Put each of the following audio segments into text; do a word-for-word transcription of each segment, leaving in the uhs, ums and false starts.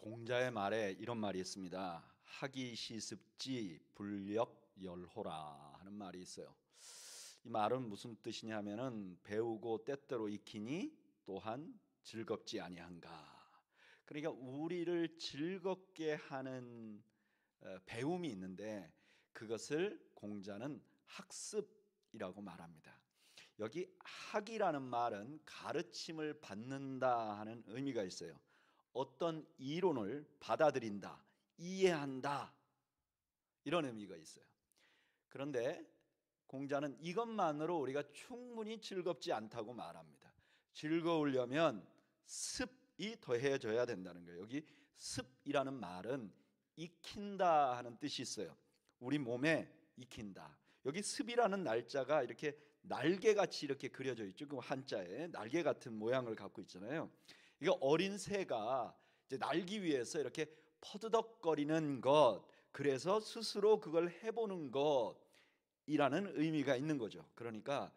공자의 말에 이런 말이 있습니다. 하기 시습지 불역열호라 하는 말이 있어요. 이 말은 무슨 뜻이냐면은 배우고 때때로 익히니 또한 즐겁지 아니한가. 그러니까 우리를 즐겁게 하는 배움이 있는데 그것을 공자는 학습이라고 말합니다. 여기 학이라는 말은 가르침을 받는다 하는 의미가 있어요. 어떤 이론을 받아들인다, 이해한다, 이런 의미가 있어요. 그런데 공자는 이것만으로 우리가 충분히 즐겁지 않다고 말합니다. 즐거우려면 습이 더해져야 된다는 거예요. 여기 습이라는 말은 익힌다 하는 뜻이 있어요. 우리 몸에 익힌다. 여기 습이라는 날짜가 이렇게 날개같이 이렇게 그려져 있죠. 그 한자에 날개 같은 모양을 갖고 있잖아요. 이거 어린 새가 이제 날기 위해서 이렇게 퍼드덕거리는 것, 그래서 스스로 그걸 해보는 것이라는 의미가 있는 거죠. 그러니까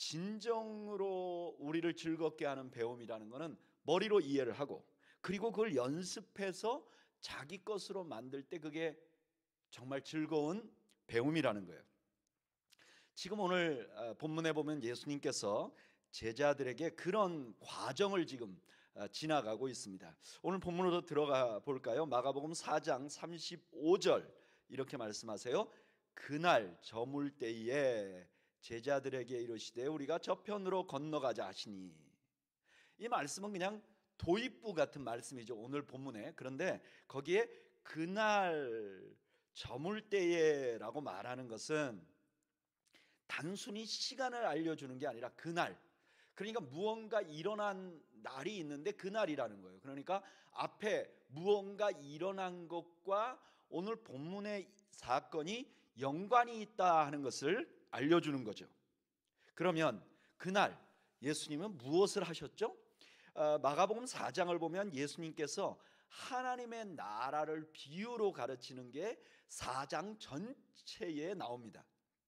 진정으로 우리를 즐겁게 하는 배움이라는 것은 머리로 이해를 하고 그리고 그걸 연습해서 자기 것으로 만들 때 그게 정말 즐거운 배움이라는 거예요. 지금 오늘 본문에 보면 예수님께서 제자들에게 그런 과정을 지금 지나가고 있습니다. 오늘 본문으로 들어가 볼까요? 마가복음 사 장 삼십오 절 이렇게 말씀하세요. 그날 저물 때에 제자들에게 이르시되 우리가 저편으로 건너가자 하시니. 이 말씀은 그냥 도입부 같은 말씀이죠, 오늘 본문에. 그런데 거기에 그날 저물 때에라고 말하는 것은 단순히 시간을 알려주는 게 아니라 그날, 그러니까 무언가 일어난 날이 있는데 그날이라는 거예요. 그러니까 앞에 무언가 일어난 것과 오늘 본문의 사건이 연관이 있다 하는 것을 알려주는 거죠. 그러면 그날 예수님은 무엇을 하셨죠? 마가복음 사 장을 보면 예수님께서 하나님의 나라를 비유로 가르치는 게 사 장 전체에 나옵니다.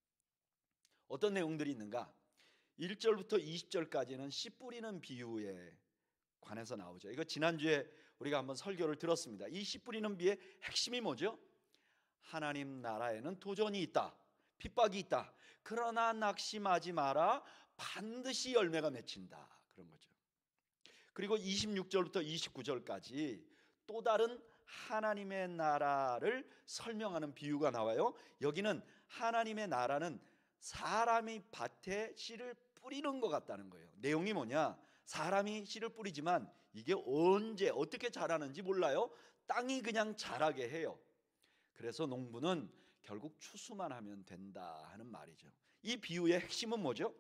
어떤 내용들이 있는가? 일 절부터 이십 절까지는 씨 뿌리는 비유에 관해서 나오죠. 이거 지난주에 우리가 한번 설교를 들었습니다. 이 씨 뿌리는 비유의 핵심이 뭐죠? 하나님 나라에는 도전이 있다, 핍박이 있다. 그러나 낙심하지 마라. 반드시 열매가 맺힌다. 그런 거죠. 그리고 이십육 절부터 이십구 절까지 또 다른 하나님의 나라를 설명하는 비유가 나와요. 여기는 하나님의 나라는 사람이 밭에 씨를 뿌리는 것 같다는 거예요. 내용이 뭐냐? 사람이 씨를 뿌리지만 이게 언제 어떻게 자라는지 몰라요. 땅이 그냥 자라게 해요. 그래서 농부는 결국 추수만 하면 된다 하는 말이죠. 이 비유의 핵심은 뭐죠?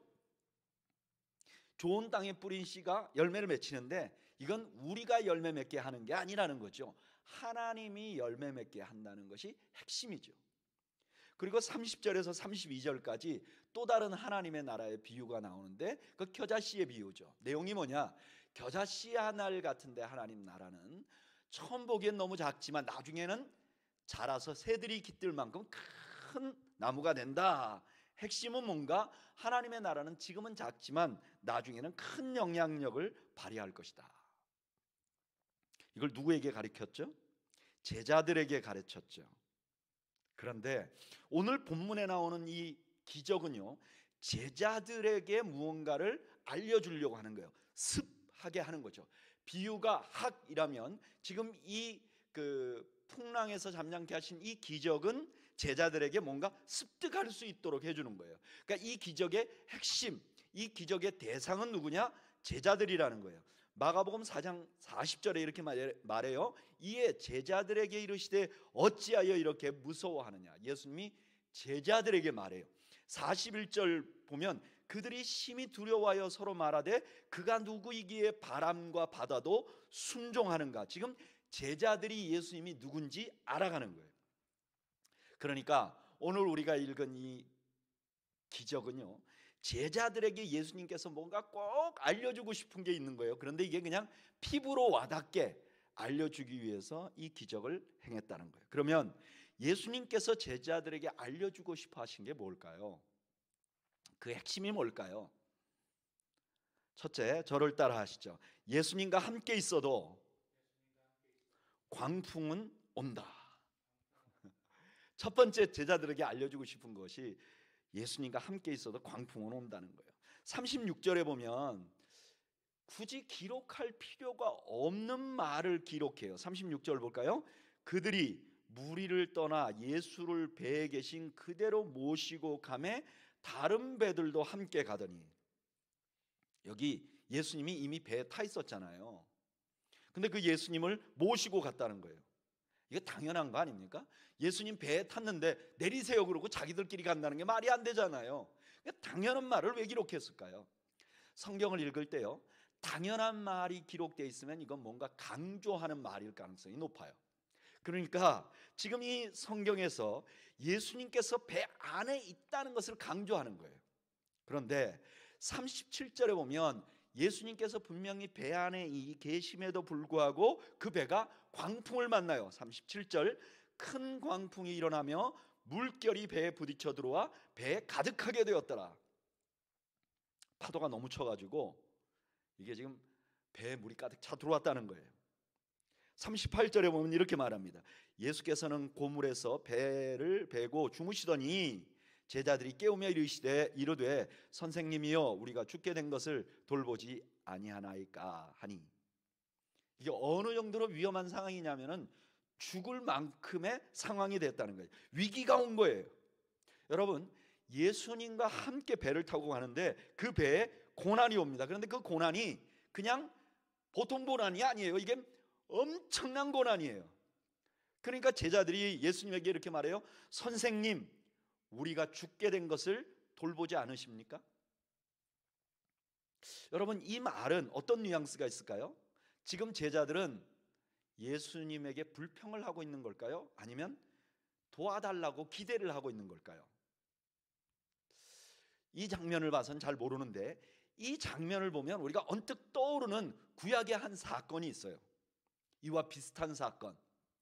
좋은 땅에 뿌린 씨가 열매를 맺히는데 이건 우리가 열매 맺게 하는 게 아니라는 거죠. 하나님이 열매 맺게 한다는 것이 핵심이죠. 그리고 삼십 절에서 삼십이 절까지 또 다른 하나님의 나라의 비유가 나오는데 그 겨자씨의 비유죠. 내용이 뭐냐? 겨자씨 한 알 같은데 하나님 나라는 처음 보기엔 너무 작지만 나중에는 자라서 새들이 깃들 만큼 큰 나무가 된다. 핵심은 뭔가? 하나님의 나라는 지금은 작지만 나중에는 큰 영향력을 발휘할 것이다. 이걸 누구에게 가르쳤죠? 제자들에게 가르쳤죠. 그런데 오늘 본문에 나오는 이 기적은요, 제자들에게 무언가를 알려주려고 하는 거예요. 습하게 하는 거죠. 비유가 학이라면 지금 이 그 풍랑에서 잠잠케 하신 이 기적은 제자들에게 뭔가 습득할 수 있도록 해주는 거예요. 그러니까 이 기적의 핵심, 이 기적의 대상은 누구냐? 제자들이라는 거예요. 마가복음 사 장 사십 절에 이렇게 말해요. 이에 제자들에게 이르시되 어찌하여 이렇게 무서워하느냐. 예수님이 제자들에게 말해요. 사십일 절 보면 그들이 심히 두려워하여 서로 말하되 그가 누구이기에 바람과 바다도 순종하는가. 지금 제자들이 예수님이 누군지 알아가는 거예요. 그러니까 오늘 우리가 읽은 이 기적은요, 제자들에게 예수님께서 뭔가 꼭 알려주고 싶은 게 있는 거예요. 그런데 이게 그냥 피부로 와닿게 알려주기 위해서 이 기적을 행했다는 거예요. 그러면 예수님께서 제자들에게 알려주고 싶어 하신 게 뭘까요? 그 핵심이 뭘까요? 첫째, 저를 따라 하시죠. 예수님과 함께 있어도 광풍은 온다. 첫 번째 제자들에게 알려주고 싶은 것이 예수님과 함께 있어도 광풍은 온다는 거예요. 삼십육 절에 보면 굳이 기록할 필요가 없는 말을 기록해요. 삼십육 절 볼까요? 그들이 무리를 떠나 예수를 배에 계신 그대로 모시고 가매 다른 배들도 함께 가더니, 여기 예수님이 이미 배에 타 있었잖아요. 근데 그 예수님을 모시고 갔다는 거예요. 이거 당연한 거 아닙니까? 예수님 배에 탔는데 내리세요 그러고 자기들끼리 간다는 게 말이 안 되잖아요. 당연한 말을 왜 기록했을까요? 성경을 읽을 때요, 당연한 말이 기록되어 있으면 이건 뭔가 강조하는 말일 가능성이 높아요. 그러니까 지금 이 성경에서 예수님께서 배 안에 있다는 것을 강조하는 거예요. 그런데 삼십칠 절에 보면 예수님께서 분명히 배 안에 계심에도 불구하고 그 배가 광풍을 만나요. 삼십칠 절, 큰 광풍이 일어나며 물결이 배에 부딪혀 들어와 배에 가득하게 되었더라. 파도가 너무 쳐가지고 이게 지금 배에 물이 가득 차 들어왔다는 거예요. 삼십팔 절에 보면 이렇게 말합니다. 예수께서는 고물에서 배를 베고 주무시더니 제자들이 깨우며 이르시되 이르되 선생님이여 우리가 죽게 된 것을 돌보지 아니하나이까 하니, 이게 어느 정도로 위험한 상황이냐면은 죽을 만큼의 상황이 됐다는 거예요. 위기가 온 거예요. 여러분, 예수님과 함께 배를 타고 가는데 그 배에 고난이 옵니다. 그런데 그 고난이 그냥 보통 고난이 아니에요. 이게 엄청난 고난이에요. 그러니까 제자들이 예수님에게 이렇게 말해요. 선생님, 우리가 죽게 된 것을 돌보지 않으십니까? 여러분, 이 말은 어떤 뉘앙스가 있을까요? 지금 제자들은 예수님에게 불평을 하고 있는 걸까요? 아니면 도와달라고 기대를 하고 있는 걸까요? 이 장면을 봐서는 잘 모르는데, 이 장면을 보면 우리가 언뜻 떠오르는 구약의 한 사건이 있어요. 이와 비슷한 사건.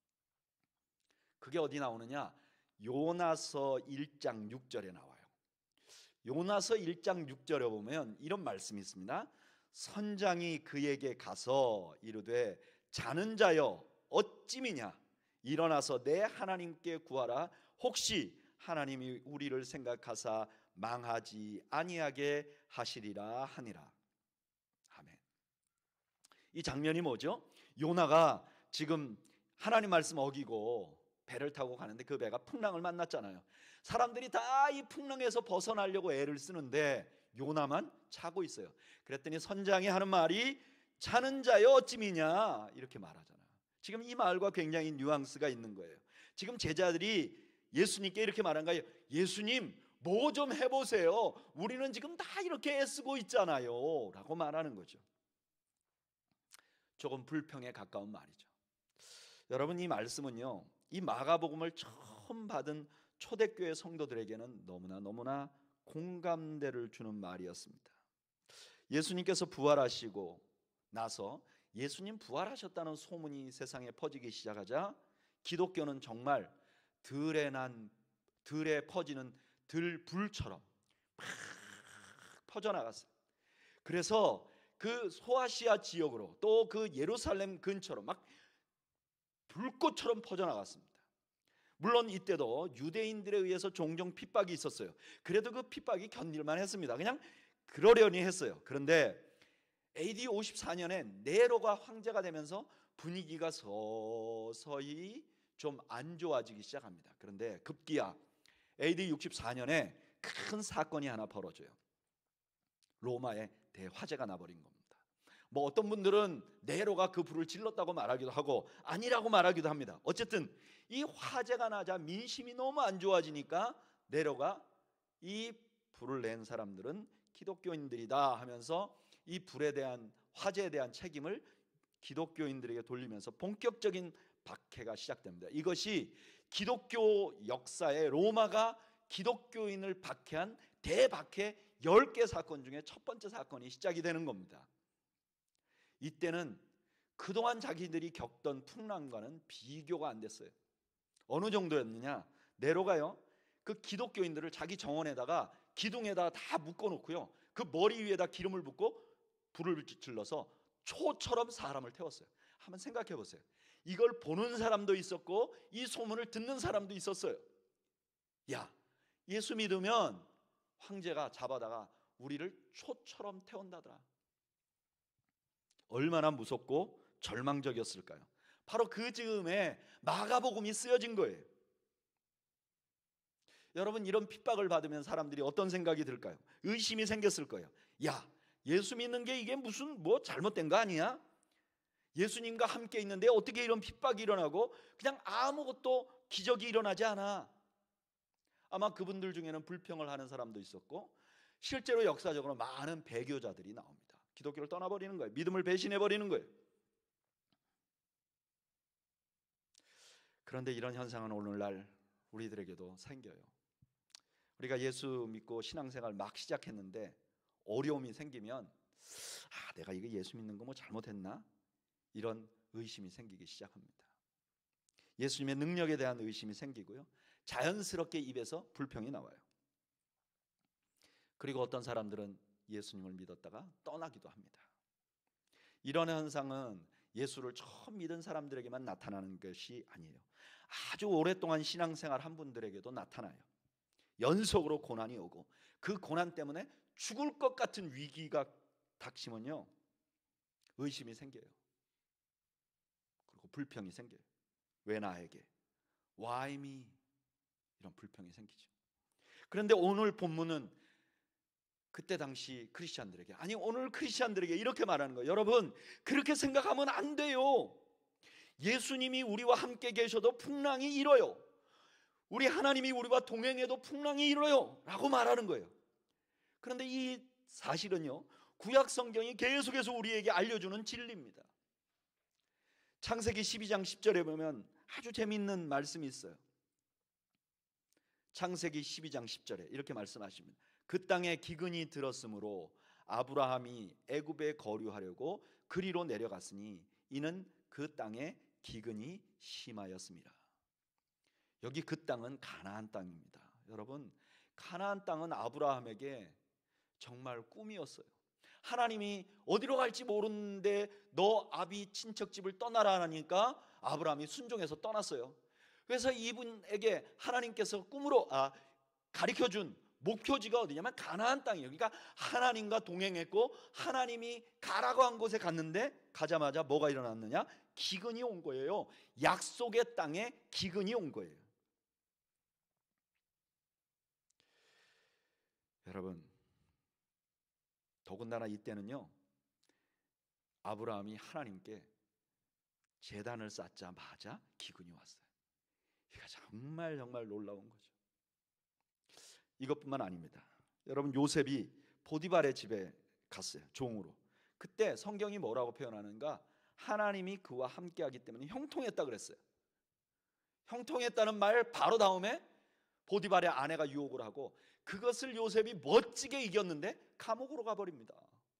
그게 어디 나오느냐? 요나서 일 장 육 절에 나와요. 요나서 일 장 육 절에 보면 이런 말씀이 있습니다. 선장이 그에게 가서 이르되 자는 자여 어찌미냐, 일어나서 내 하나님께 구하라. 혹시 하나님이 우리를 생각하사 망하지 아니하게 하시리라 하니라. 아멘. 이 장면이 뭐죠? 요나가 지금 하나님 말씀 어기고 배를 타고 가는데 그 배가 풍랑을 만났잖아요. 사람들이 다 이 풍랑에서 벗어나려고 애를 쓰는데 요나만 자고 있어요. 그랬더니 선장이 하는 말이 자는 자여 어찌미냐 이렇게 말하잖아요. 지금 이 말과 굉장히 뉘앙스가 있는 거예요. 지금 제자들이 예수님께 이렇게 말한 거예요. 예수님, 뭐 좀 해보세요. 우리는 지금 다 이렇게 애쓰고 있잖아요 라고 말하는 거죠. 조금 불평에 가까운 말이죠. 여러분, 이 말씀은요, 이 마가복음을 처음 받은 초대교회 성도들에게는 너무나 너무나 공감대를 주는 말이었습니다. 예수님께서 부활하시고 나서 예수님 부활하셨다는 소문이 세상에 퍼지기 시작하자 기독교는 정말 들에 난 들에 퍼지는 들불처럼 막 퍼져나갔어요. 그래서 그 소아시아 지역으로 또 그 예루살렘 근처로 막 불꽃처럼 퍼져나갔습니다. 물론 이때도 유대인들에 의해서 종종 핍박이 있었어요. 그래도 그 핍박이 견딜만 했습니다. 그냥 그러려니 했어요. 그런데 에이디 오십사 년에 네로가 황제가 되면서 분위기가 서서히 좀 안 좋아지기 시작합니다. 그런데 급기야 에이디 육십사 년에 큰 사건이 하나 벌어져요. 로마에 대화재가 나버린 겁니다. 뭐 어떤 분들은 네로가 그 불을 질렀다고 말하기도 하고 아니라고 말하기도 합니다. 어쨌든 이 화재가 나자 민심이 너무 안 좋아지니까 네로가 이 불을 낸 사람들은 기독교인들이다 하면서 이 불에 대한 화재에 대한 책임을 기독교인들에게 돌리면서 본격적인 박해가 시작됩니다. 이것이 기독교 역사에 로마가 기독교인을 박해한 대박해 열 개 사건 중에 첫 번째 사건이 시작이 되는 겁니다. 이때는 그동안 자기들이 겪던 풍랑과는 비교가 안 됐어요. 어느 정도였느냐? 네로가요, 그 기독교인들을 자기 정원에다가 기둥에다가 다 묶어놓고요, 그 머리 위에다 기름을 붓고 불을 질러서 초처럼 사람을 태웠어요. 한번 생각해 보세요. 이걸 보는 사람도 있었고 이 소문을 듣는 사람도 있었어요. 야, 예수 믿으면 황제가 잡아다가 우리를 초처럼 태운다더라. 얼마나 무섭고 절망적이었을까요? 바로 그 즈음에 마가복음이 쓰여진 거예요. 여러분, 이런 핍박을 받으면 사람들이 어떤 생각이 들까요? 의심이 생겼을 거예요. 야, 예수 믿는 게 이게 무슨 뭐 잘못된 거 아니야? 예수님과 함께 있는데 어떻게 이런 핍박이 일어나고 그냥 아무것도 기적이 일어나지 않아? 아마 그분들 중에는 불평을 하는 사람도 있었고 실제로 역사적으로 많은 배교자들이 나옵니다. 기독교를 떠나버리는 거예요. 믿음을 배신해버리는 거예요. 그런데 이런 현상은 오늘날 우리들에게도 생겨요. 우리가 예수 믿고 신앙생활 막 시작했는데 어려움이 생기면 아, 내가 이거 예수 믿는 거 뭐 잘못했나? 이런 의심이 생기기 시작합니다. 예수님의 능력에 대한 의심이 생기고요. 자연스럽게 입에서 불평이 나와요. 그리고 어떤 사람들은 예수님을 믿었다가 떠나기도 합니다. 이런 현상은 예수를 처음 믿은 사람들에게만 나타나는 것이 아니에요. 아주 오랫동안 신앙생활 한 분들에게도 나타나요. 연속으로 고난이 오고 그 고난 때문에 죽을 것 같은 위기가 닥치면요, 의심이 생겨요. 그리고 불평이 생겨요. 왜 나에게? Why me? 이런 불평이 생기죠. 그런데 오늘 본문은 그때 당시 크리스찬들에게, 아니 오늘 크리스찬들에게 이렇게 말하는 거예요. 여러분, 그렇게 생각하면 안 돼요. 예수님이 우리와 함께 계셔도 풍랑이 일어요. 우리 하나님이 우리와 동행해도 풍랑이 일어요 라고 말하는 거예요. 그런데 이 사실은요, 구약 성경이 계속해서 우리에게 알려주는 진리입니다. 창세기 십이 장 십 절에 보면 아주 재미있는 말씀이 있어요. 창세기 십이 장 십 절에 이렇게 말씀하십니다. 그 땅에 기근이 들었으므로 아브라함이 애굽에 거류하려고 그리로 내려갔으니 이는 그 땅에 기근이 심하였습니다. 여기 그 땅은 가나안 땅입니다. 여러분, 가나안 땅은 아브라함에게 정말 꿈이었어요. 하나님이 어디로 갈지 모르는데 너 아비 친척집을 떠나라 하니까 아브라함이 순종해서 떠났어요. 그래서 이분에게 하나님께서 꿈으로 아, 가르쳐준 목표지가 어디냐면 가나안 땅이에요. 그러니까 하나님과 동행했고 하나님이 가라고 한 곳에 갔는데 가자마자 뭐가 일어났느냐? 기근이 온 거예요. 약속의 땅에 기근이 온 거예요. 여러분, 더군다나 이때는요, 아브라함이 하나님께 제단을 쌓자마자 기근이 왔어요. 이거 정말 정말 놀라운 거죠. 이것뿐만 아닙니다. 여러분, 요셉이 보디발의 집에 갔어요. 종으로. 그때 성경이 뭐라고 표현하는가? 하나님이 그와 함께하기 때문에 형통했다 그랬어요. 형통했다는 말 바로 다음에 보디발의 아내가 유혹을 하고 그것을 요셉이 멋지게 이겼는데 감옥으로 가버립니다.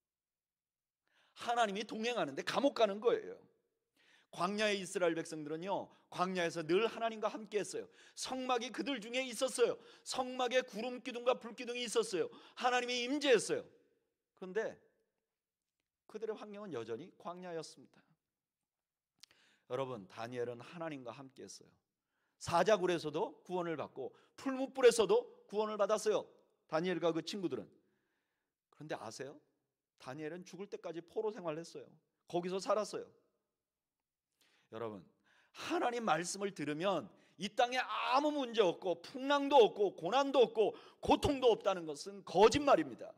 하나님이 동행하는데 감옥 가는 거예요. 광야의 이스라엘 백성들은요, 광야에서 늘 하나님과 함께 했어요. 성막이 그들 중에 있었어요. 성막에 구름 기둥과 불 기둥이 있었어요. 하나님이 임재했어요. 그런데 그들의 환경은 여전히 광야였습니다. 여러분, 다니엘은 하나님과 함께 했어요. 사자굴에서도 구원을 받고 풀무불에서도 구원을 받았어요. 다니엘과 그 친구들은. 그런데 아세요? 다니엘은 죽을 때까지 포로 생활을 했어요. 거기서 살았어요. 여러분, 하나님 말씀을 들으면 이 땅에 아무 문제 없고 풍랑도 없고 고난도 없고 고통도 없다는 것은 거짓말입니다.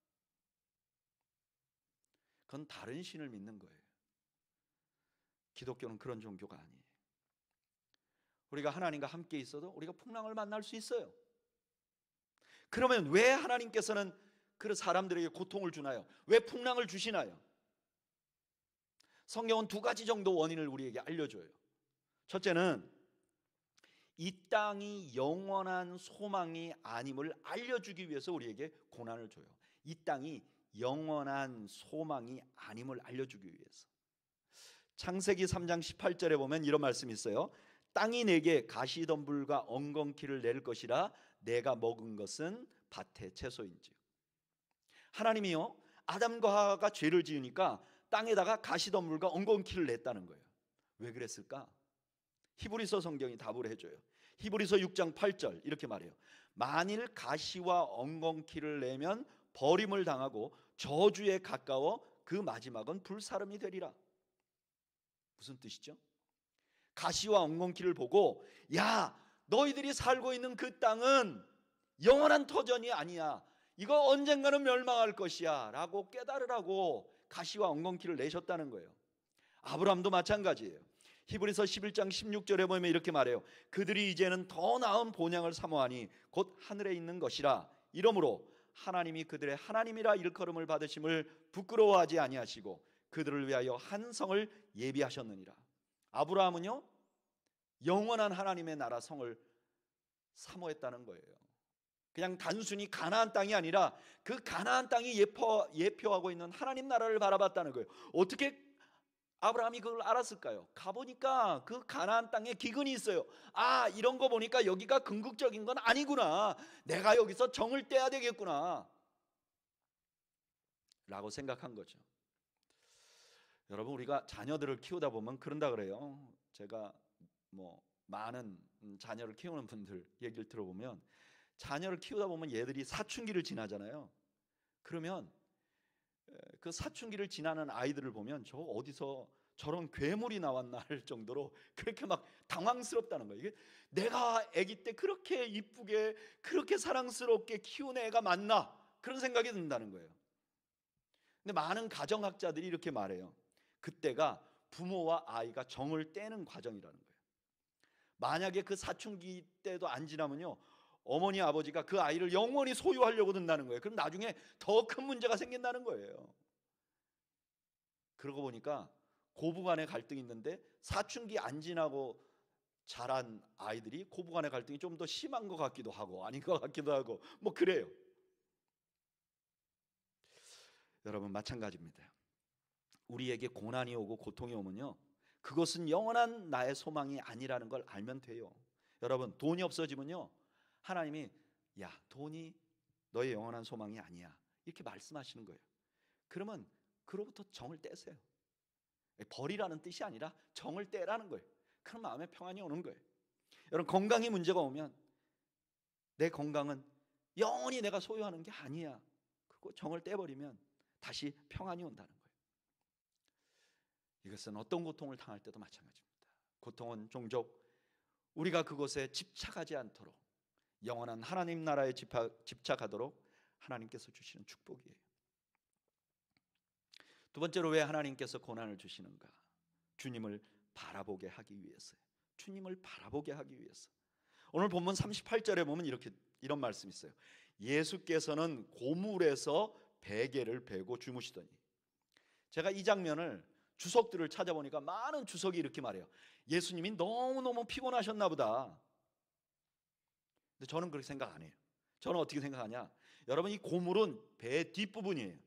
그건 다른 신을 믿는 거예요. 기독교는 그런 종교가 아니에요. 우리가 하나님과 함께 있어도 우리가 풍랑을 만날 수 있어요. 그러면 왜 하나님께서는 그 사람들에게 고통을 주나요? 왜 풍랑을 주시나요? 성경은 두 가지 정도 원인을 우리에게 알려줘요. 첫째는 이 땅이 영원한 소망이 아님을 알려주기 위해서 우리에게 고난을 줘요. 이 땅이 영원한 소망이 아님을 알려주기 위해서. 창세기 삼 장 십팔 절에 보면 이런 말씀이 있어요. 땅이 내게 가시덤불과 엉겅퀴를 낼 것이라 내가 먹은 것은 밭의 채소인지. 하나님이요, 아담과 하와가 죄를 지으니까 땅에다가 가시덤불과 엉겅퀴를 냈다는 거예요. 왜 그랬을까? 히브리서 성경이 답을 해줘요. 히브리서 육 장 팔 절 이렇게 말해요. 만일 가시와 엉겅퀴를 내면 버림을 당하고 저주에 가까워 그 마지막은 불사름이 되리라. 무슨 뜻이죠? 가시와 엉겅퀴를 보고, 야, 너희들이 살고 있는 그 땅은 영원한 터전이 아니야, 이거 언젠가는 멸망할 것이야 라고 깨달으라고 가시와 엉겅퀴를 내셨다는 거예요. 아브라함도 마찬가지예요. 히브리서 십일 장 십육 절에 보면 이렇게 말해요. 그들이 이제는 더 나은 본향을 사모하니 곧 하늘에 있는 것이라. 이러므로 하나님이 그들의 하나님이라 일컬음을 받으심을 부끄러워하지 아니하시고 그들을 위하여 한 성을 예비하셨느니라. 아브라함은요, 영원한 하나님의 나라 성을 사모했다는 거예요. 그냥 단순히 가나안 땅이 아니라 그 가나안 땅이 예표, 예표하고 있는 하나님 나라를 바라봤다는 거예요. 어떻게 아브라함이 그걸 알았을까요? 가보니까 그 가나안 땅에 기근이 있어요. 아, 이런 거 보니까 여기가 궁극적인 건 아니구나, 내가 여기서 정을 떼야 되겠구나 라고 생각한 거죠. 여러분, 우리가 자녀들을 키우다 보면 그런다 그래요. 제가 뭐 많은 자녀를 키우는 분들 얘기를 들어보면, 자녀를 키우다 보면 얘들이 사춘기를 지나잖아요. 그러면 그 사춘기를 지나는 아이들을 보면 저 어디서 저런 괴물이 나왔나 할 정도로 그렇게 막 당황스럽다는 거예요. 이게 내가 아기 때 그렇게 이쁘게 그렇게 사랑스럽게 키운 애가 맞나, 그런 생각이 든다는 거예요. 근데 많은 가정학자들이 이렇게 말해요. 그때가 부모와 아이가 정을 떼는 과정이라는 거예요. 만약에 그 사춘기 때도 안 지나면요, 어머니 아버지가 그 아이를 영원히 소유하려고 든다는 거예요. 그럼 나중에 더 큰 문제가 생긴다는 거예요. 그러고 보니까 고부간의 갈등이 있는데 사춘기 안 지나고 자란 아이들이 고부간의 갈등이 좀 더 심한 것 같기도 하고 아닌 것 같기도 하고 뭐 그래요. 여러분, 마찬가지입니다. 우리에게 고난이 오고 고통이 오면요, 그것은 영원한 나의 소망이 아니라는 걸 알면 돼요. 여러분, 돈이 없어지면요, 하나님이 야, 돈이 너의 영원한 소망이 아니야 이렇게 말씀하시는 거예요. 그러면 그로부터 정을 떼세요. 버리라는 뜻이 아니라 정을 떼라는 거예요. 그럼 마음에 평안이 오는 거예요. 여러분, 건강에 문제가 오면 내 건강은 영원히 내가 소유하는 게 아니야, 그거 정을 떼버리면 다시 평안이 온다는 거예요. 이것은 어떤 고통을 당할 때도 마찬가지입니다. 고통은 종족 우리가 그곳에 집착하지 않도록 영원한 하나님 나라에 집착하도록 하나님께서 주시는 축복이에요. 두 번째로 왜 하나님께서 고난을 주시는가? 주님을 바라보게 하기 위해서요. 주님을 바라보게 하기 위해서. 오늘 본문 삼십팔 절에 보면 이렇게 이런 말씀이 있어요. 예수께서는 고물에서 베개를 베고 주무시더니. 제가 이 장면을 주석들을 찾아보니까 많은 주석이 이렇게 말해요. 예수님이 너무너무 피곤하셨나 보다. 근데 저는 그렇게 생각 안 해요. 저는 어떻게 생각하냐? 여러분, 이 고물은 배 뒷부분이에요.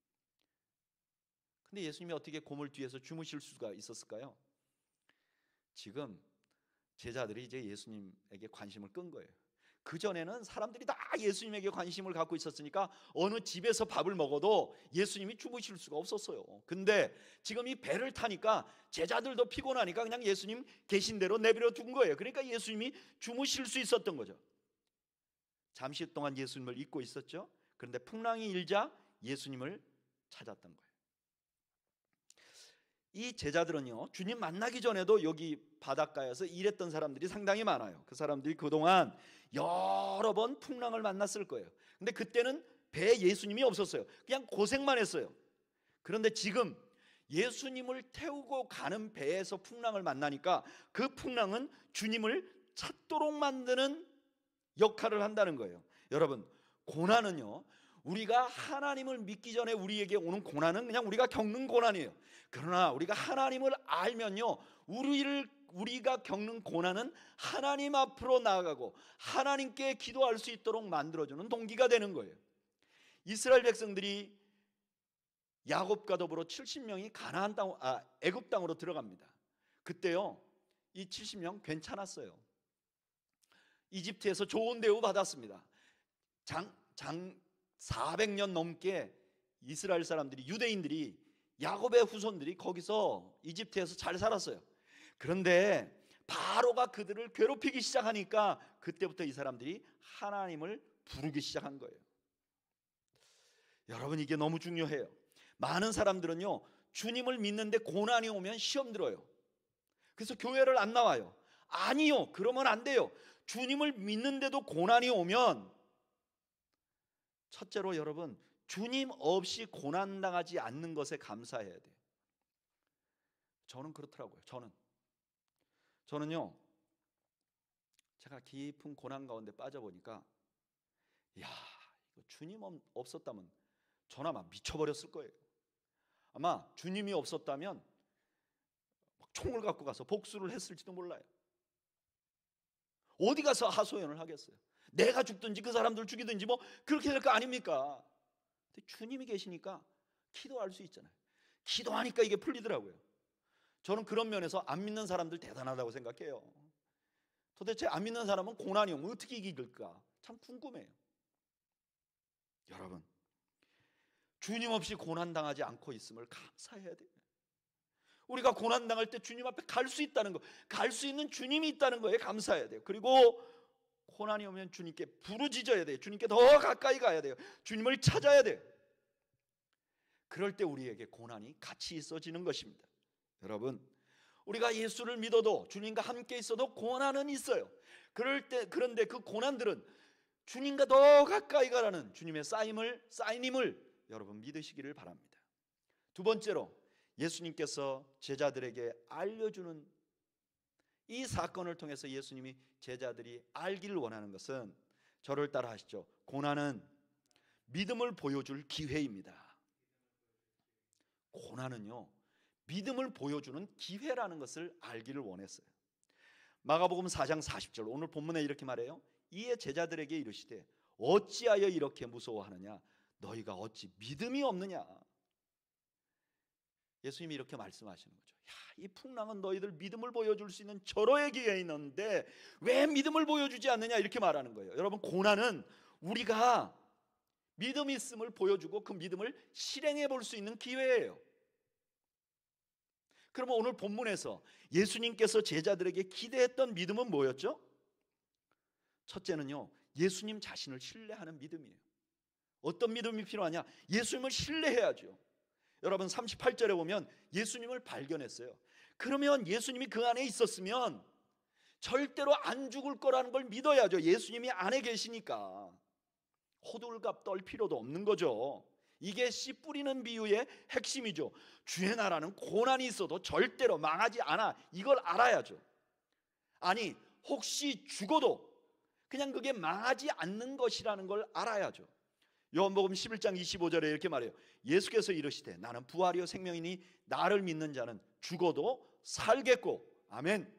근데 예수님이 어떻게 고물 뒤에서 주무실 수가 있었을까요? 지금 제자들이 이제 예수님에게 관심을 끈 거예요. 그전에는 사람들이 다 예수님에게 관심을 갖고 있었으니까 어느 집에서 밥을 먹어도 예수님이 주무실 수가 없었어요. 근데 지금 이 배를 타니까 제자들도 피곤하니까 그냥 예수님 계신 대로 내버려 둔 거예요. 그러니까 예수님이 주무실 수 있었던 거죠. 잠시 동안 예수님을 잊고 있었죠. 그런데 풍랑이 일자 예수님을 찾았던 거예요. 이 제자들은요, 주님 만나기 전에도 여기 바닷가에서 일했던 사람들이 상당히 많아요. 그 사람들이 그동안 여러 번 풍랑을 만났을 거예요. 근데 그때는 배에 예수님이 없었어요. 그냥 고생만 했어요. 그런데 지금 예수님을 태우고 가는 배에서 풍랑을 만나니까 그 풍랑은 주님을 찾도록 만드는 역할을 한다는 거예요. 여러분, 고난은요, 우리가 하나님을 믿기 전에 우리에게 오는 고난은 그냥 우리가 겪는 고난이에요. 그러나 우리가 하나님을 알면요, 우리를 우리가 겪는 고난은 하나님 앞으로 나아가고 하나님께 기도할 수 있도록 만들어주는 동기가 되는 거예요. 이스라엘 백성들이 야곱과 더불어 칠십 명이 가나안 땅, 아, 애굽 땅으로 들어갑니다. 그때요, 이 칠십 명 괜찮았어요. 이집트에서 좋은 대우 받았습니다. 장, 장 사백 년 넘게 이스라엘 사람들이, 유대인들이 야곱의 후손들이 거기서 이집트에서 잘 살았어요. 그런데 바로가 그들을 괴롭히기 시작하니까 그때부터 이 사람들이 하나님을 부르기 시작한 거예요. 여러분, 이게 너무 중요해요. 많은 사람들은요, 주님을 믿는데 고난이 오면 시험 들어요. 그래서 교회를 안 나와요. 아니요, 그러면 안 돼요. 주님을 믿는데도 고난이 오면, 첫째로 여러분, 주님 없이 고난당하지 않는 것에 감사해야 돼요. 저는 그렇더라고요. 저는 저는요 제가 깊은 고난 가운데 빠져보니까, 야, 이거 주님 없었다면 저는 아마 미쳐버렸을 거예요. 아마 주님이 없었다면 막 총을 갖고 가서 복수를 했을지도 몰라요. 어디 가서 하소연을 하겠어요. 내가 죽든지 그 사람들 죽이든지 뭐 그렇게 될 거 아닙니까? 근데 주님이 계시니까 기도할 수 있잖아요. 기도하니까 이게 풀리더라고요. 저는 그런 면에서 안 믿는 사람들 대단하다고 생각해요. 도대체 안 믿는 사람은 고난이 오면 어떻게 이길까? 참 궁금해요. 여러분, 주님 없이 고난당하지 않고 있음을 감사해야 돼요. 우리가 고난당할 때 주님 앞에 갈 수 있다는 거, 갈 수 있는 주님이 있다는 거에 감사해야 돼요. 그리고 고난이 오면 주님께 부르짖어야 돼요. 주님께 더 가까이 가야 돼요. 주님을 찾아야 돼요. 그럴 때 우리에게 고난이 가치 있어지는 것입니다. 여러분, 우리가 예수를 믿어도 주님과 함께 있어도 고난은 있어요. 그럴 때, 그런데 그 고난들은 주님과 더 가까이 가라는 주님의 사인을, 사인임을 여러분 믿으시기를 바랍니다. 두 번째로, 예수님께서 제자들에게 알려주는 이 사건을 통해서 예수님이 제자들이 알기를 원하는 것은, 저를 따라 하시죠. 고난은 믿음을 보여줄 기회입니다. 고난은요, 믿음을 보여주는 기회라는 것을 알기를 원했어요. 마가복음 사 장 사십 절, 오늘 본문에 이렇게 말해요. 이에 제자들에게 이르시되 어찌하여 이렇게 무서워하느냐? 너희가 어찌 믿음이 없느냐? 예수님이 이렇게 말씀하시는 거죠. 야, 이 풍랑은 너희들 믿음을 보여줄 수 있는 절호의 기회에 있는데 왜 믿음을 보여주지 않느냐? 이렇게 말하는 거예요. 여러분, 고난은 우리가 믿음 있음을 보여주고 그 믿음을 실행해 볼 수 있는 기회예요. 그러면 오늘 본문에서 예수님께서 제자들에게 기대했던 믿음은 뭐였죠? 첫째는요, 예수님 자신을 신뢰하는 믿음이에요. 어떤 믿음이 필요하냐? 예수님을 신뢰해야죠. 여러분, 삼십팔 절에 보면 예수님을 발견했어요. 그러면 예수님이 그 안에 있었으면 절대로 안 죽을 거라는 걸 믿어야죠. 예수님이 안에 계시니까 호들갑 떨 필요도 없는 거죠. 이게 씨 뿌리는 비유의 핵심이죠. 주의 나라는 고난이 있어도 절대로 망하지 않아. 이걸 알아야죠. 아니, 혹시 죽어도 그냥 그게 망하지 않는 것이라는 걸 알아야죠. 요한복음 십일 장 이십오 절에 이렇게 말해요. 예수께서 이르시되 나는 부활이요 생명이니 나를 믿는 자는 죽어도 살겠고. 아멘.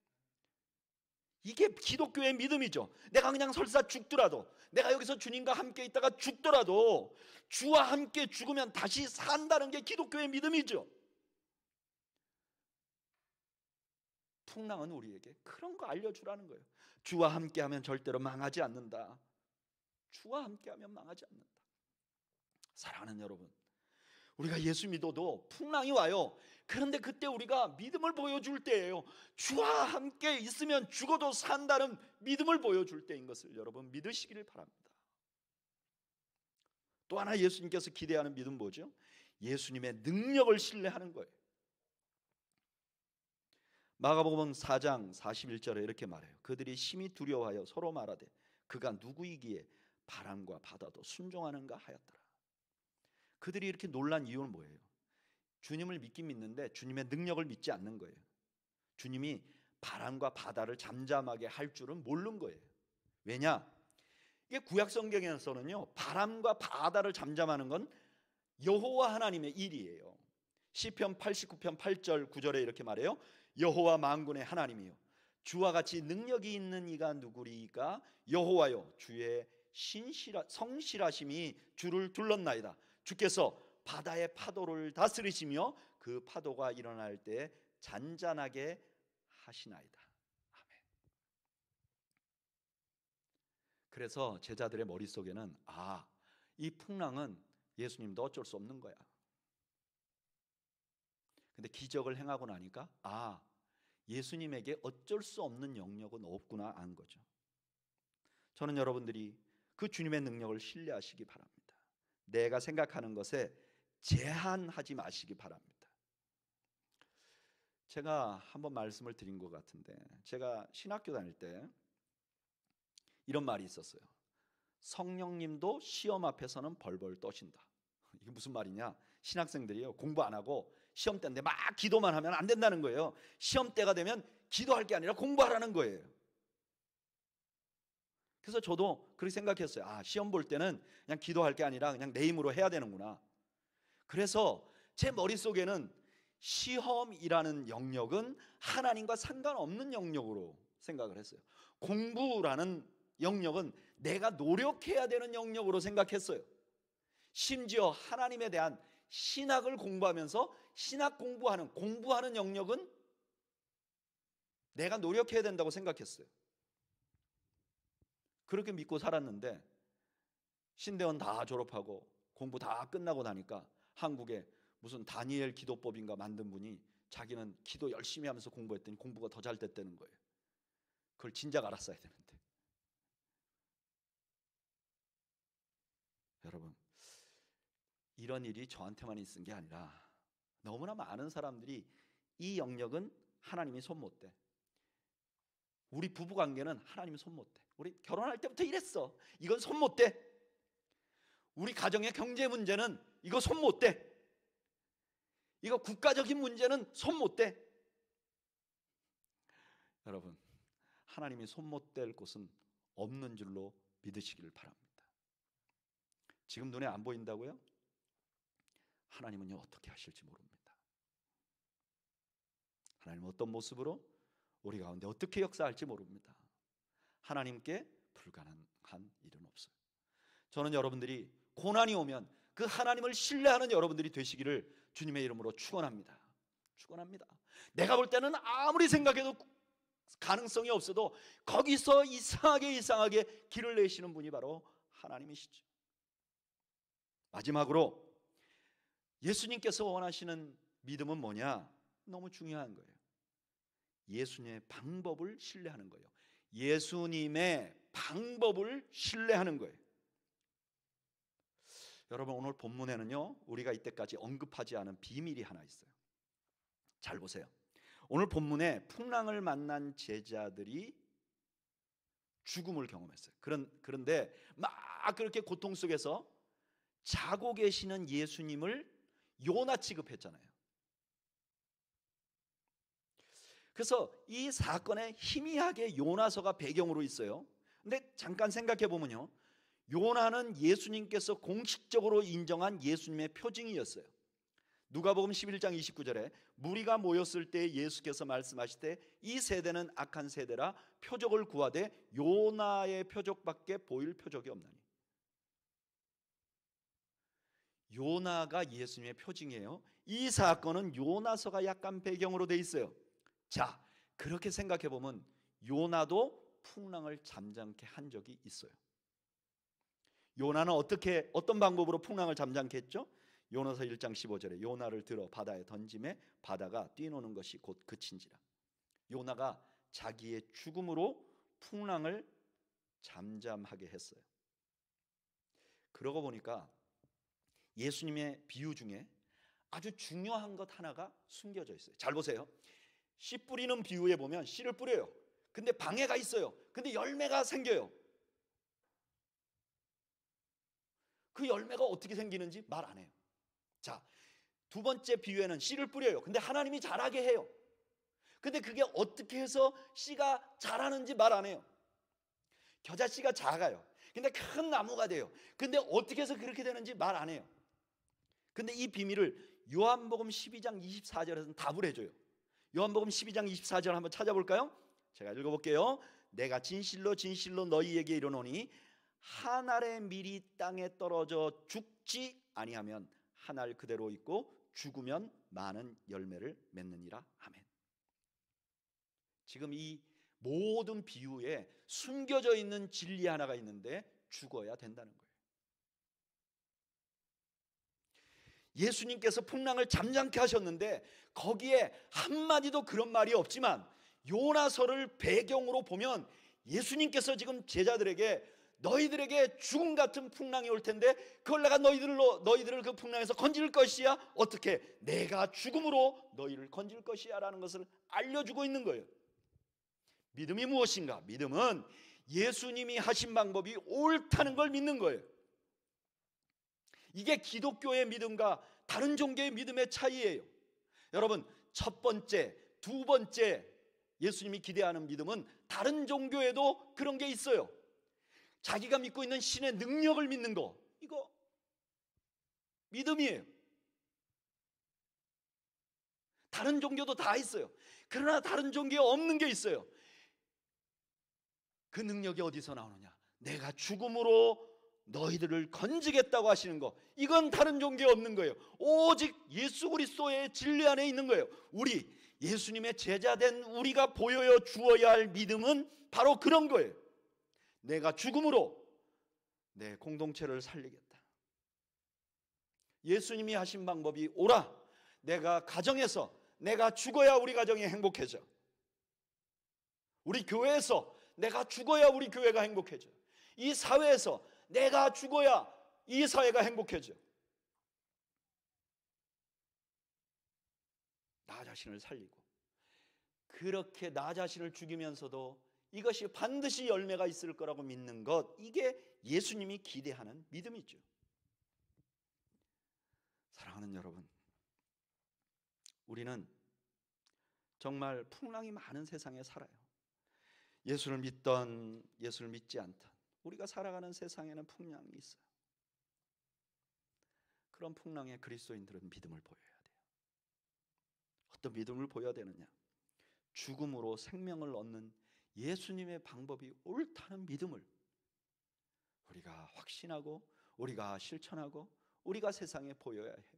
이게 기독교의 믿음이죠. 내가 그냥 설사 죽더라도, 내가 여기서 주님과 함께 있다가 죽더라도 주와 함께 죽으면 다시 산다는 게 기독교의 믿음이죠. 풍랑은 우리에게 그런 거 알려주라는 거예요. 주와 함께하면 절대로 망하지 않는다. 주와 함께하면 망하지 않는다. 사랑하는 여러분, 우리가 예수 믿어도 풍랑이 와요. 그런데 그때 우리가 믿음을 보여줄 때예요. 주와 함께 있으면 죽어도 산다는 믿음을 보여줄 때인 것을 여러분 믿으시기를 바랍니다. 또 하나 예수님께서 기대하는 믿음 뭐죠? 예수님의 능력을 신뢰하는 거예요. 마가복음 사 장 사십일 절에 이렇게 말해요. 그들이 심히 두려워하여 서로 말하되 그가 누구이기에 바람과 바다도 순종하는가 하였더라. 그들이 이렇게 놀란 이유는 뭐예요? 주님을 믿긴 믿는데 주님의 능력을 믿지 않는 거예요. 주님이 바람과 바다를 잠잠하게 할 줄은 모르는 거예요. 왜냐? 이게 구약 성경에서는요, 바람과 바다를 잠잠하는 건 여호와 하나님의 일이에요. 시편 팔십구 편 팔 절 구 절에 이렇게 말해요. 여호와 만군의 하나님이요 주와 같이 능력이 있는 이가 누구리까? 여호와요 주의 신실하, 성실하심이 주를 둘렀나이다. 주께서 바다의 파도를 다스리시며 그 파도가 일어날 때 잔잔하게 하시나이다. 아멘. 그래서 제자들의 머릿속에는 아, 이 풍랑은 예수님도 어쩔 수 없는 거야. 근데 기적을 행하고 나니까 아, 예수님에게 어쩔 수 없는 영역은 없구나 안 거죠. 저는 여러분들이 그 주님의 능력을 신뢰하시기 바랍니다. 내가 생각하는 것에 제한하지 마시기 바랍니다. 제가 한번 말씀을 드린 것 같은데, 제가 신학교 다닐 때 이런 말이 있었어요. 성령님도 시험 앞에서는 벌벌 떠신다. 이게 무슨 말이냐? 신학생들이요, 공부 안 하고 시험 때인데 막 기도만 하면 안 된다는 거예요. 시험 때가 되면 기도할 게 아니라 공부하라는 거예요. 그래서 저도 그렇게 생각했어요. 아, 시험 볼 때는 그냥 기도할 게 아니라 그냥 내 힘으로 해야 되는구나. 그래서 제 머릿속에는 시험이라는 영역은 하나님과 상관없는 영역으로 생각을 했어요. 공부라는 영역은 내가 노력해야 되는 영역으로 생각했어요. 심지어 하나님에 대한 신학을 공부하면서 신학 공부하는 공부하는 영역은 내가 노력해야 된다고 생각했어요. 그렇게 믿고 살았는데 신대원 다 졸업하고 공부 다 끝나고 나니까 한국에 무슨 다니엘 기도법인가 만든 분이 자기는 기도 열심히 하면서 공부했더니 공부가 더 잘 됐다는 거예요. 그걸 진작 알았어야 되는데. 여러분, 이런 일이 저한테만 있은 게 아니라 너무나 많은 사람들이 이 영역은 하나님이 손 못 대. 우리 부부관계는 하나님이 손 못 대. 우리 결혼할 때부터 이랬어. 이건 손 못 대. 우리 가정의 경제 문제는 이거 손 못 대. 이거 국가적인 문제는 손 못 대. 여러분, 하나님이 손 못 댈 곳은 없는 줄로 믿으시기를 바랍니다. 지금 눈에 안 보인다고요? 하나님은요, 어떻게 하실지 모릅니다. 하나님은 어떤 모습으로 우리 가운데 어떻게 역사할지 모릅니다. 하나님께 불가능한 일은 없어요. 저는 여러분들이 고난이 오면 그 하나님을 신뢰하는 여러분들이 되시기를 주님의 이름으로 축원합니다. 축원합니다. 내가 볼 때는 아무리 생각해도 가능성이 없어도 거기서 이상하게 이상하게 길을 내시는 분이 바로 하나님이시죠. 마지막으로 예수님께서 원하시는 믿음은 뭐냐? 너무 중요한 거예요. 예수님의 방법을 신뢰하는 거예요. 예수님의 방법을 신뢰하는 거예요. 여러분, 오늘 본문에는요, 우리가 이때까지 언급하지 않은 비밀이 하나 있어요. 잘 보세요. 오늘 본문에 풍랑을 만난 제자들이 죽음을 경험했어요. 그런, 그런데 막 그렇게 고통 속에서 자고 계시는 예수님을 요나 취급했잖아요. 그래서 이 사건에 희미하게 요나서가 배경으로 있어요. 근데 잠깐 생각해 보면요, 요나는 예수님께서 공식적으로 인정한 예수님의 표징이었어요. 누가복음 십일 장 이십구 절에 무리가 모였을 때 예수께서 말씀하시되 이 세대는 악한 세대라 표적을 구하되 요나의 표적밖에 보일 표적이 없나니. 요나가 예수님의 표징이에요. 이 사건은 요나서가 약간 배경으로 돼 있어요. 자, 그렇게 생각해 보면 요나도 풍랑을 잠잠케 한 적이 있어요. 요나는 어떻게 어떤 방법으로 풍랑을 잠잠케 했죠? 요나서 일 장 십오 절에 요나를 들어 바다에 던짐에 바다가 뛰노는 것이 곧 그친지라. 요나가 자기의 죽음으로 풍랑을 잠잠하게 했어요. 그러고 보니까 예수님의 비유 중에 아주 중요한 것 하나가 숨겨져 있어요. 잘 보세요. 씨 뿌리는 비유에 보면 씨를 뿌려요. 근데 방해가 있어요. 근데 열매가 생겨요. 그 열매가 어떻게 생기는지 말 안 해요. 자, 두 번째 비유에는 씨를 뿌려요. 근데 하나님이 자라게 해요. 근데 그게 어떻게 해서 씨가 자라는지 말 안 해요. 겨자씨가 작아요. 근데 큰 나무가 돼요. 근데 어떻게 해서 그렇게 되는지 말 안 해요. 근데 이 비밀을 요한복음 십이 장 이십사 절에서는 답을 해줘요. 요한복음 십이 장 이십사 절 한번 찾아볼까요? 제가 읽어볼게요. 내가 진실로 진실로 너희에게 이르노니 한 알의 밀이 땅에 떨어져 죽지 아니하면 한 알 그대로 있고 죽으면 많은 열매를 맺느니라. 아멘. 지금 이 모든 비유에 숨겨져 있는 진리 하나가 있는데 죽어야 된다는 거예요. 예수님께서 풍랑을 잠잠케 하셨는데 거기에 한마디도 그런 말이 없지만 요나서를 배경으로 보면 예수님께서 지금 제자들에게 너희들에게 죽음 같은 풍랑이 올 텐데 그걸 내가 너희들로 너희들을 그 풍랑에서 건질 것이야. 어떻게? 내가 죽음으로 너희를 건질 것이야 라는 것을 알려주고 있는 거예요. 믿음이 무엇인가? 믿음은 예수님이 하신 방법이 옳다는 걸 믿는 거예요. 이게 기독교의 믿음과 다른 종교의 믿음의 차이예요. 여러분, 첫 번째, 두 번째 예수님이 기대하는 믿음은 다른 종교에도 그런 게 있어요. 자기가 믿고 있는 신의 능력을 믿는 거, 이거 믿음이에요. 다른 종교도 다 있어요. 그러나 다른 종교에 없는 게 있어요. 그 능력이 어디서 나오느냐? 내가 죽음으로 너희들을 건지겠다고 하시는 거, 이건 다른 종교에 없는 거예요. 오직 예수 그리스도의 진리 안에 있는 거예요. 우리 예수님의 제자된 우리가 보여 주어야 할 믿음은 바로 그런 거예요. 내가 죽음으로 내 공동체를 살리겠다. 예수님이 하신 방법이 오라. 내가 가정에서 내가 죽어야 우리 가정이 행복해져. 우리 교회에서 내가 죽어야 우리 교회가 행복해져. 이 사회에서 내가 죽어야 이 사회가 행복해져. 나 자신을 살리고, 그렇게 나 자신을 죽이면서도 이것이 반드시 열매가 있을 거라고 믿는 것, 이게 예수님이 기대하는 믿음이죠. 사랑하는 여러분, 우리는 정말 풍랑이 많은 세상에 살아요. 예수를 믿던 예수를 믿지 않던 우리가 살아가는 세상에는 풍랑이 있어요. 그런 풍랑에 그리스도인들은 믿음을 보여야 돼요. 어떤 믿음을 보여야 되느냐? 죽음으로 생명을 얻는 예수님의 방법이 옳다는 믿음을 우리가 확신하고 우리가 실천하고 우리가 세상에 보여야 해요.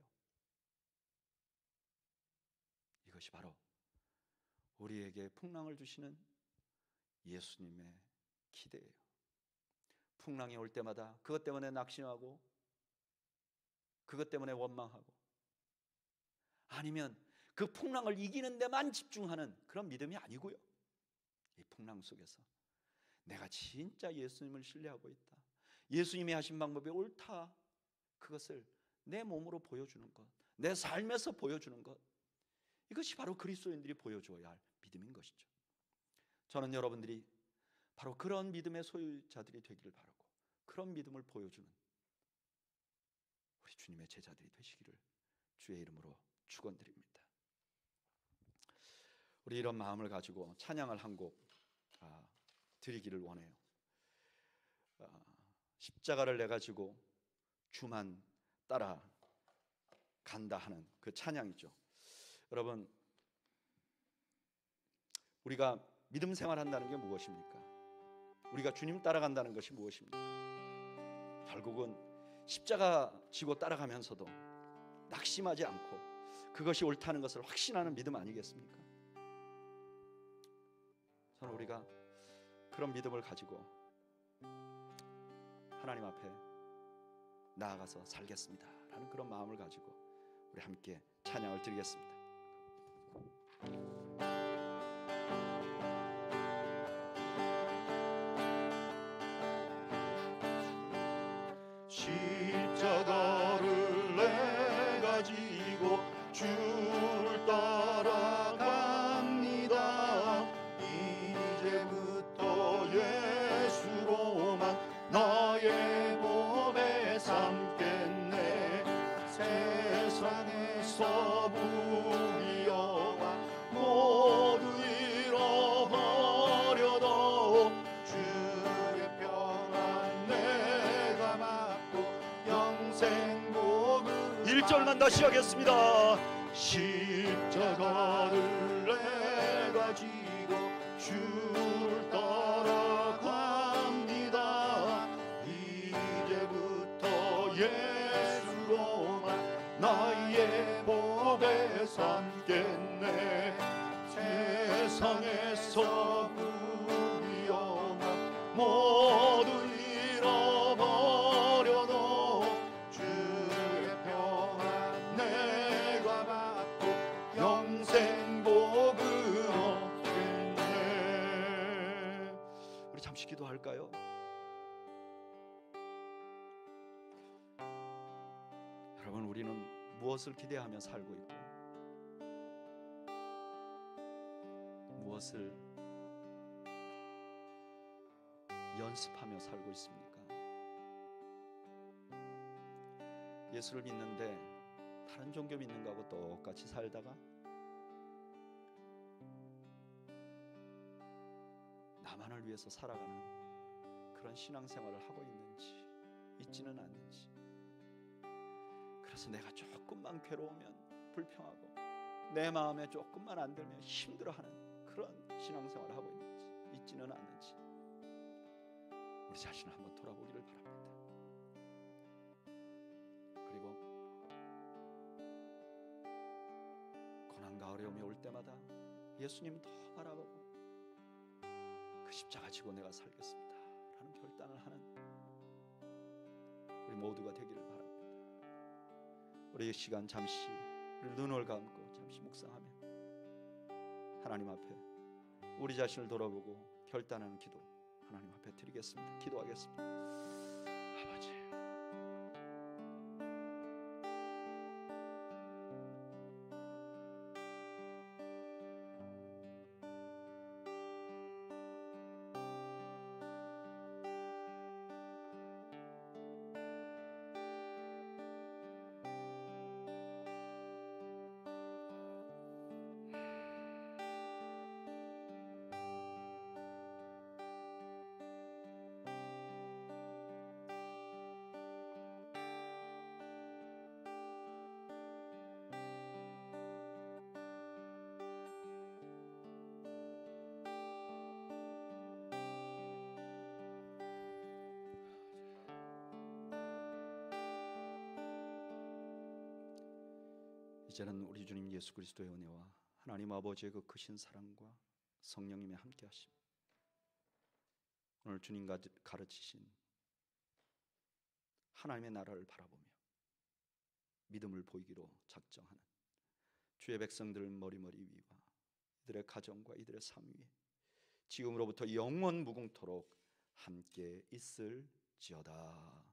이것이 바로 우리에게 풍랑을 주시는 예수님의 기대예요. 풍랑이 올 때마다 그것 때문에 낙심하고 그것 때문에 원망하고, 아니면 그 풍랑을 이기는 데만 집중하는 그런 믿음이 아니고요. 이 풍랑 속에서 내가 진짜 예수님을 신뢰하고 있다, 예수님이 하신 방법이 옳다, 그것을 내 몸으로 보여주는 것, 내 삶에서 보여주는 것, 이것이 바로 그리스도인들이 보여줘야 할 믿음인 것이죠. 저는 여러분들이 바로 그런 믿음의 소유자들이 되기를 바라고, 그런 믿음을 보여주는 우리 주님의 제자들이 되시기를 주의 이름으로 축원드립니다. 우리 이런 마음을 가지고 찬양을 한 곡 아, 드리기를 원해요. 아, 십자가를 내 가지고 주만 따라 간다 하는 그 찬양이죠. 여러분, 우리가 믿음 생활한다는 게 무엇입니까? 우리가 주님 따라간다는 것이 무엇입니까? 결국은 십자가 지고 따라가면서도 낙심하지 않고 그것이 옳다는 것을 확신하는 믿음 아니겠습니까? 저는 우리가 그런 믿음을 가지고 하나님 앞에 나아가서 살겠습니다 라는 그런 마음을 가지고 우리 함께 찬양을 드리겠습니다. 십자가를 내 가지고 주를 따라갑니다. 이제부터 예수로만 나의 몸에 삼겠네. 세상에서 부귀영화 모두 잃어버려도 주의 평안 내가 맡고 영생 복을. 일 절만 다시 하겠습니다. 십자가를 내 가지고 주를 따라갑니다. 이제부터 예수로만 나의 복에 삼겠네. 세상에서 부귀영화 모두 잃어버려도 주의 평안 내가 받고 영 우리 잠시 기도할까요? 여러분, 우리는 무엇을 기대하며 살고 있고 무엇을 연습하며 살고 있습니까? 예수를 믿는데 다른 종교 믿는 거하고 똑같이 살다가 나만을 위해서 살아가는 그런 신앙생활을 하고 있는지 있지는 않는지, 그래서 내가 조금만 괴로우면 불평하고 내 마음에 조금만 안 들면 힘들어하는 그런 신앙생활을 하고 있는지 있지는 않는지 우리 자신을 한번 돌아보기를 바랍니다. 그리고 고난과 어려움이 올 때마다 예수님 더 바라보고 그 십자가 지고 내가 살겠습니다 라는 결단을 하는 우리 모두가 되기를 바랍니다. 우리 이 시간 잠시 우리 눈을 감고 잠시 묵상하며 하나님 앞에 우리 자신을 돌아보고 결단하는 기도 하나님 앞에 드리겠습니다. 기도하겠습니다. 아버지, 이제는 우리 주님 예수 그리스도의 은혜와 하나님 아버지의 그 크신 사랑과 성령님의 함께하심, 오늘 주님과 가르치신 하나님의 나라를 바라보며 믿음을 보이기로 작정하는 주의 백성들 머리머리 위와 이들의 가정과 이들의 삶 위에 지금으로부터 영원 무궁토록 함께 있을지어다.